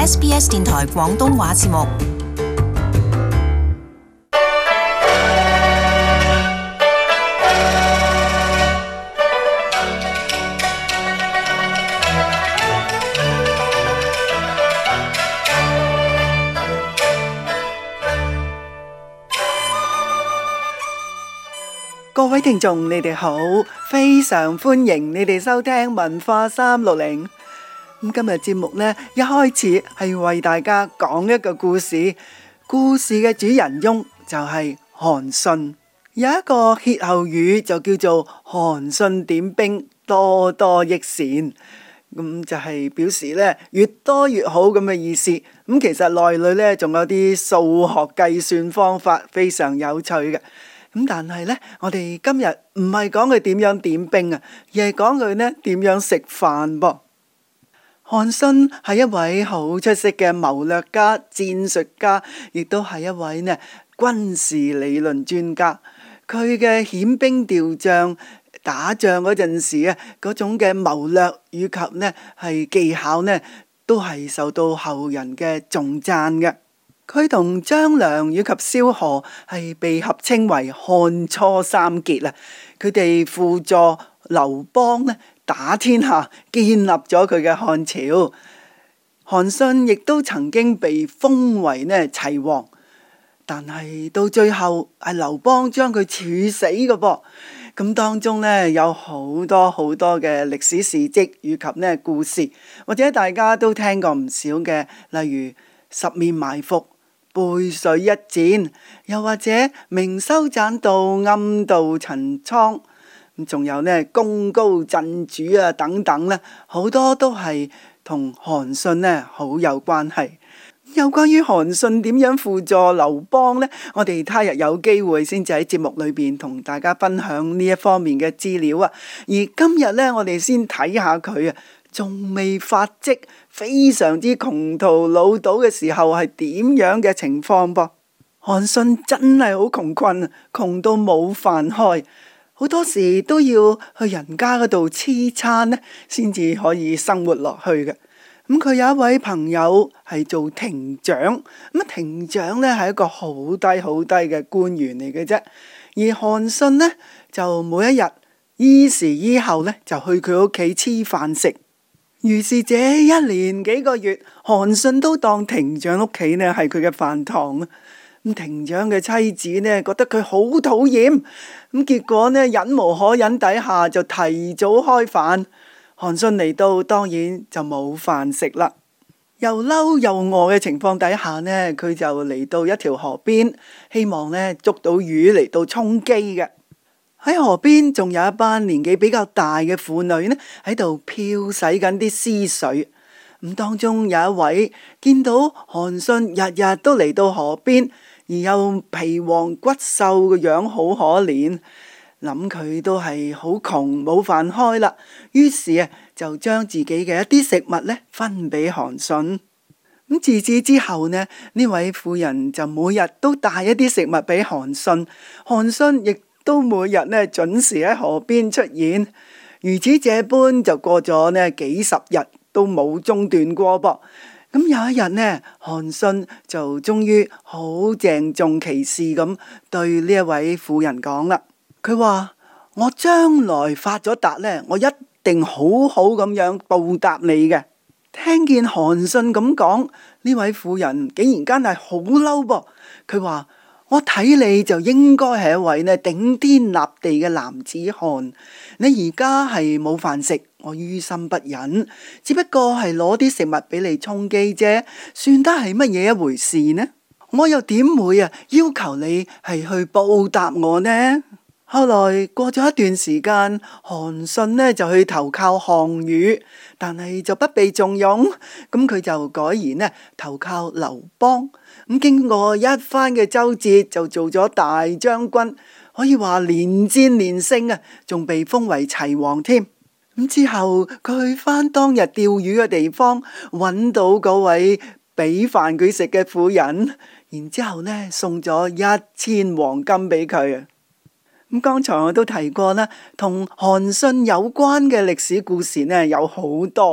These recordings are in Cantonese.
SBS 電台廣東話節目。 各位聽眾，你哋好，非常歡迎你哋收聽文化360。今日節目呢，一開始係為大家講一個故事，故事嘅主人翁就係韓信。有一個歇後語就叫做韓信點兵，多多益善，咁就係表示呢越多越好咁嘅意思。咁其實內裏呢仲有啲數學計算方法，非常有趣嘅。咁但係呢，我哋今日唔係講佢點樣點兵啊，而係講佢呢點樣食飯噃。韓信係一位好出色嘅謀略家、戰術家，亦都係一位呢軍事理論專家。佢嘅遣兵調將、打仗嗰陣時啊，嗰種嘅謀略以及呢係技巧呢，都係受到後人嘅重讚嘅。佢同張良以及蕭何係被合稱為漢初三傑啊！佢哋輔助劉邦呢打天下，建立咗佢嘅漢朝。韓信亦都曾經被封為呢齊王，但係到最後係劉邦將佢處死嘅噃。咁當中呢有好多好多嘅歷史事蹟以及呢故事，或者大家都聽過唔少嘅，例如十面埋伏、背水一戰，又或者明修棧道、暗度陳倉，仲有呢功高震主啊等等呢，好多都係同韓信呢好有關係。有關於韓信點樣輔助劉邦呢，我哋他日有機會先至喺節目裏邊同大家分享呢一方面嘅資料啊。而今日呢，我哋先睇下佢啊，仲未發跡，非常之窮途潦倒嘅時候係點樣嘅情況噃？韓信真係好窮困啊，窮到冇飯開，好多時都要去人家嗰度黐餐呢，先至可以生活落去嘅。咁佢有一位朋友係做亭長，咁亭長呢係一個好低好低嘅官員嚟嘅啫。而韓信呢，就每一日依時依候呢，就去佢屋企黐飯食。於是這一連幾個月，韓信都當亭長屋企呢係佢嘅飯堂啊。咁亭長嘅妻子呢，覺得佢好討厭，咁結果呢，忍無可忍底下就提早開飯。韓信嚟到，當然就冇飯食啦。又嬲又餓嘅情況底下呢，佢就嚟到一條河邊，希望呢捉到魚嚟到充飢嘅。喺河邊仲有一班年紀比較大嘅婦女呢，喺度漂洗緊啲屍水。咁當中有一位見到韓信日日都嚟到河邊，而又皮黃骨瘦嘅樣好可憐，諗佢都係好窮冇飯開啦，於是啊就將自己嘅一啲食物呢分俾韓信。咁自此之後呢，呢位婦人就每日都帶一啲食物俾韓信，韓信亦都每日呢準時喺河邊出現，如此這般就過咗呢幾十日都冇中斷過噃。咁有一日呢，韓信就終於好鄭重其事咁對呢一位婦人講啦。佢話：我將來發咗達呢，我一定好好咁樣報答你嘅。聽見韓信咁講，呢位婦人竟然間係好嬲噃。佢話：我睇你就應該係一位呢頂天立地嘅男子漢，你而家係冇飯食，我於心不忍，只不過係攞啲食物俾你充飢啫，算得係乜嘢一回事呢？我又點會要求你係去報答我呢？後來過咗一段時間，韓信呢就去投靠項羽，但係就不被重用，咁佢就改言呢投靠劉邦。咁經過一番嘅周折，就做咗大將軍，可以話連戰連勝啊，仲被封為齊王添。咁之後佢去返當日釣魚嘅地方，揾到嗰位俾飯佢食嘅婦人，然之後呢送咗1000黃金俾佢啊。咁剛才我都提過啦，同韓信有關嘅歷史故事呢有好多，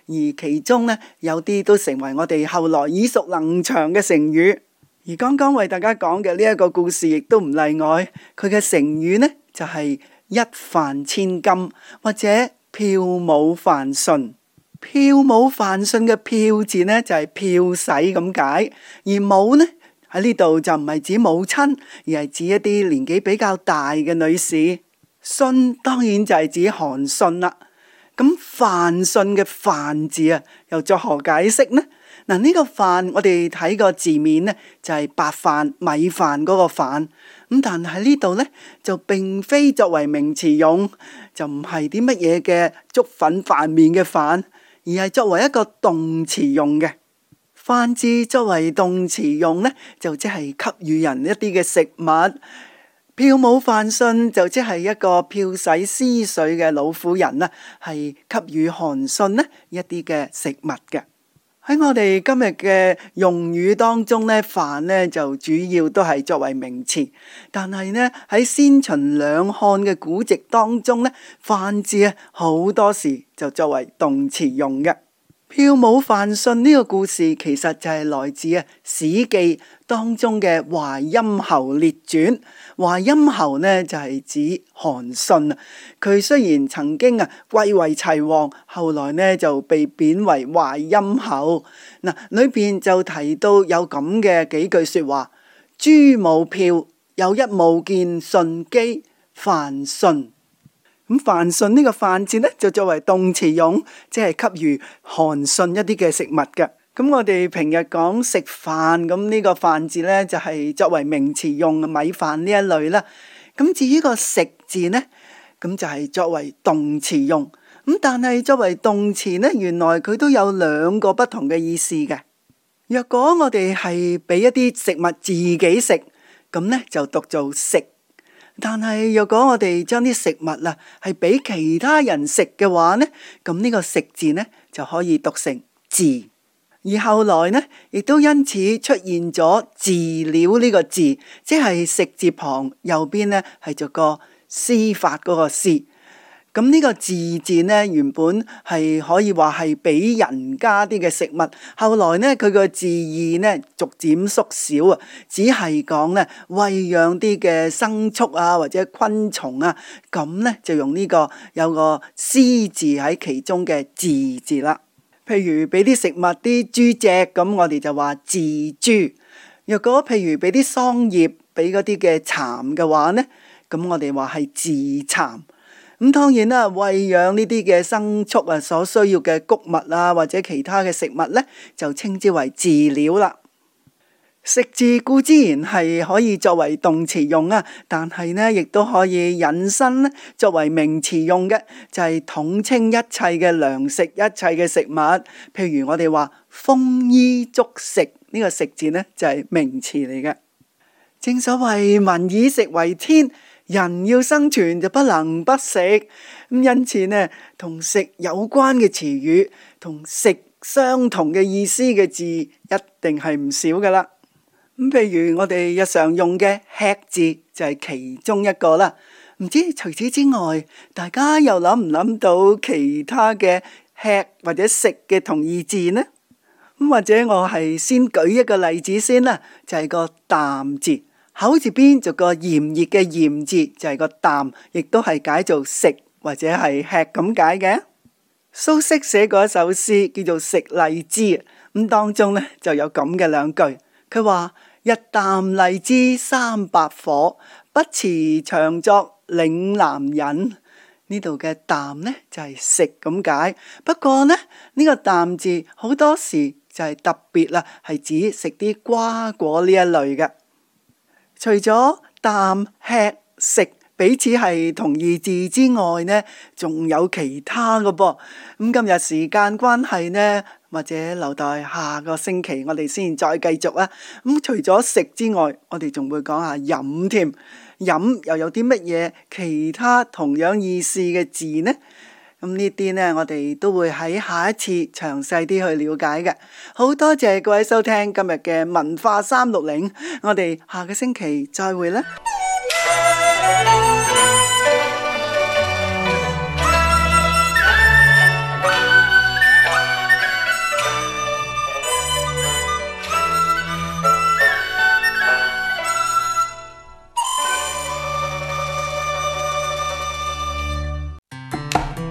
而其中呢，有啲都成為我哋後來耳熟能詳嘅成語。而剛剛為大家講嘅呢一個故事亦都唔例外，佢嘅成語呢就係一飯千金或者票務飯順。票務飯順嘅票字呢就係票使咁解，而母呢喺呢度就唔係指母親，而係指一啲年紀比較大嘅女士。順當然就係指韓信啦。咁飯順嘅飯字啊，又作何解釋呢？嗱，呢個飯我哋睇個字面呢，就係白飯米飯嗰個飯，咁但係呢度呢，就並非作為名詞用，就唔係啲乜嘢嘅粥粉飯麵嘅飯，而係作為一個動詞用嘅。飯字作為動詞用呢，就即係給予人一啲嘅食物。票務飯順就即係一個票使私稅嘅老婦人啦，係給予韓信呢一啲嘅食物嘅。喺我哋今日嘅用語當中呢，飯呢就主要都係作為名詞，但係呢喺先秦兩漢嘅古籍當中呢，飯字啊好多時就作為動詞用嘅。票務飯順呢個故事其實就係來自《史記》當中嘅淮陰侯列傳。淮陰侯呢就係指韓信啊，佢雖然曾經貴為齊王，後來呢就被貶為淮陰侯。嗱，裏邊就提到有咁嘅幾句說話：諸母票，有一母見舜姬，飯順。咁飯順呢個飯字呢，就作為動詞用，即係給予韓信一啲嘅食物嘅。咁我哋平日講食飯，咁呢個飯字呢，就係作為名詞用嘅米飯呢一類啦。咁至於個食字呢，咁就係作為動詞用。咁但係作為動詞呢，原來佢都有兩個不同嘅意思嘅。若果我哋係俾一啲食物自己食，咁呢就讀做食。但係若果我哋將啲食物係俾其他人食嘅話呢，咁呢個食字呢就可以讀成治。而後來呢，亦都因此出現咗治了呢個字，即係食字旁右邊呢係做個司法嗰個司。咁呢個治字呢，原本係可以話係俾人家啲嘅食物，後來呢佢個字義呢逐漸縮小啊，只係講呢餵養啲嘅牲畜啊或者昆蟲啊，咁呢就用呢個有個司字喺其中嘅治字啦。譬如俾啲食物啲豬隻，咁我哋就話治豬。若果譬如俾啲桑葉俾嗰啲嘅蠶嘅話呢，咁我哋話係治蠶。咁當然啦，餵養呢啲嘅牲畜啊，所需要嘅穀物啊，或者其他嘅食物呢，就稱之為飼料啦。食字固之然係可以作為動詞用啊，但係呢亦都可以引申呢作為名詞用嘅，就係統稱一切嘅糧食、一切嘅食物。譬如我哋話豐衣足食，呢個食字呢就係名詞嚟嘅。正所謂民以食為天。人要生存就不能不食，咁因此呢，同食有關嘅詞語，同食相同嘅意思嘅字，一定係唔少噶啦。咁譬如我哋日常用嘅吃字就係其中一個啦。唔知除此之外，大家又諗唔諗到其他嘅吃或者食嘅同義字呢？咁或者我係先舉一個例子先啦，就係個啖字。口字邊就個炎熱嘅炎字，就係個啖，亦都係解做食或者係吃咁解嘅。蘇軾寫過一首詩叫做《食荔枝》，咁當中呢就有咁嘅兩句，佢話：一啖荔枝三百顆，不辭長作嶺南人。呢度嘅啖呢就係食咁解，不過呢呢個啖字好多時就係特別啦，係指食啲瓜果呢一類嘅。除咗啖、吃、食彼此係同義字之外呢，仲有其他嘅噃。咁今日時間關係呢，或者留待下個星期我哋先再繼續啦。咁除咗食之外，我哋仲會講下飲添。飲又有啲乜嘢其他同樣意思嘅字呢？咁呢啲呢，我哋都會喺下一次詳細啲去了解嘅。好多謝各位收聽今日嘅文化360，我哋下個星期再會啦。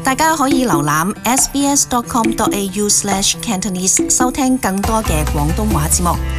大家可以瀏覽 sbs.com.au/cantonese 收聽更多嘅廣東話節目。